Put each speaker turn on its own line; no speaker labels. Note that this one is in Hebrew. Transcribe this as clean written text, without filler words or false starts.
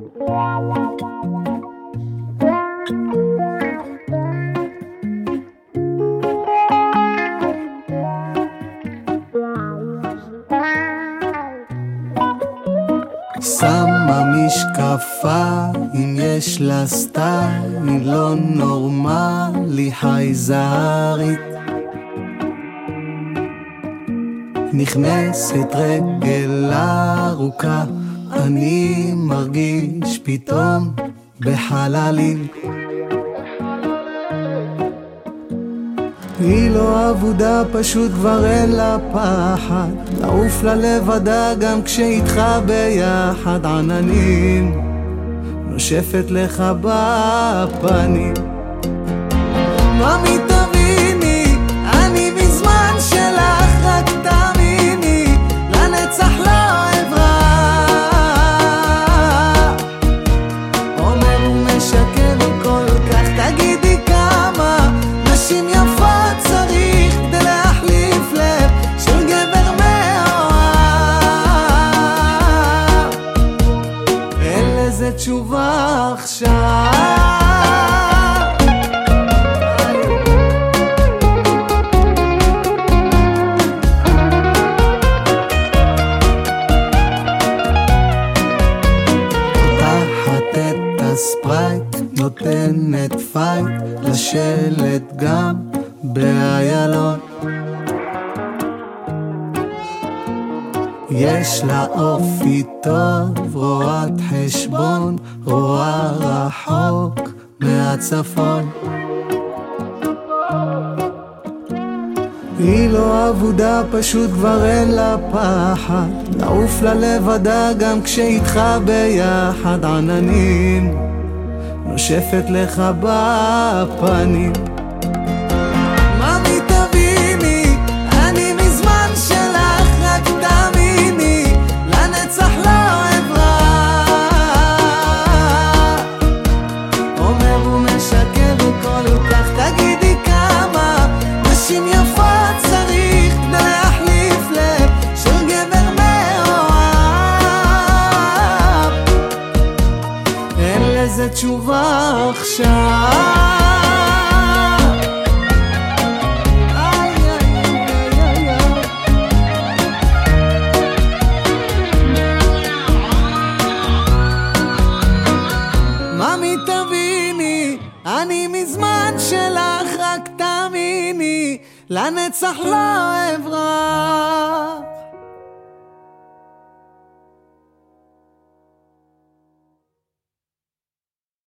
שמה משקפיים, יש לה סטייל, היא לא נורמלי, חייזרית. נכנסת רגל ארוכה, אני מרגיש פתאום בחללים. היא לא עבודה, פשוט כבר אין לה פחד, לעוף לה לבדה גם כשאיתך ביחד. עננים נושפת לך בפנים, ממי תביני, אני מזמן שלך, רק תאמיני, לנצח לא אברח. אומר ומשקר כל כך, תגידי כמה נשים יפות צריך כדי להחליף לב של גבר מאוהב. אין לזה תשובה עכשיו. ספרייט נותנת פייט לשלט גם באיילון. יש לה אופי טוב, רואת חשבון, רואה רחוק מהצפון. היא לא עבודה, פשוט כבר אין לה פחד, לעוף לה לבדה גם כשאיתך ביחד. עננים נושפת לך בפנים, ממי תביני, אני מזמן שלך, רק תאמיני, לנצח לא אברח. אומר ומשקר כל כך, תגידי כמה נשים יפות צריך כדי להחליף לב של גבר מאוהב. אין לזה תשובה עכשיו. ממי תביני, אני מזמן שלך, רק תאמיני, לנצח לא אברח.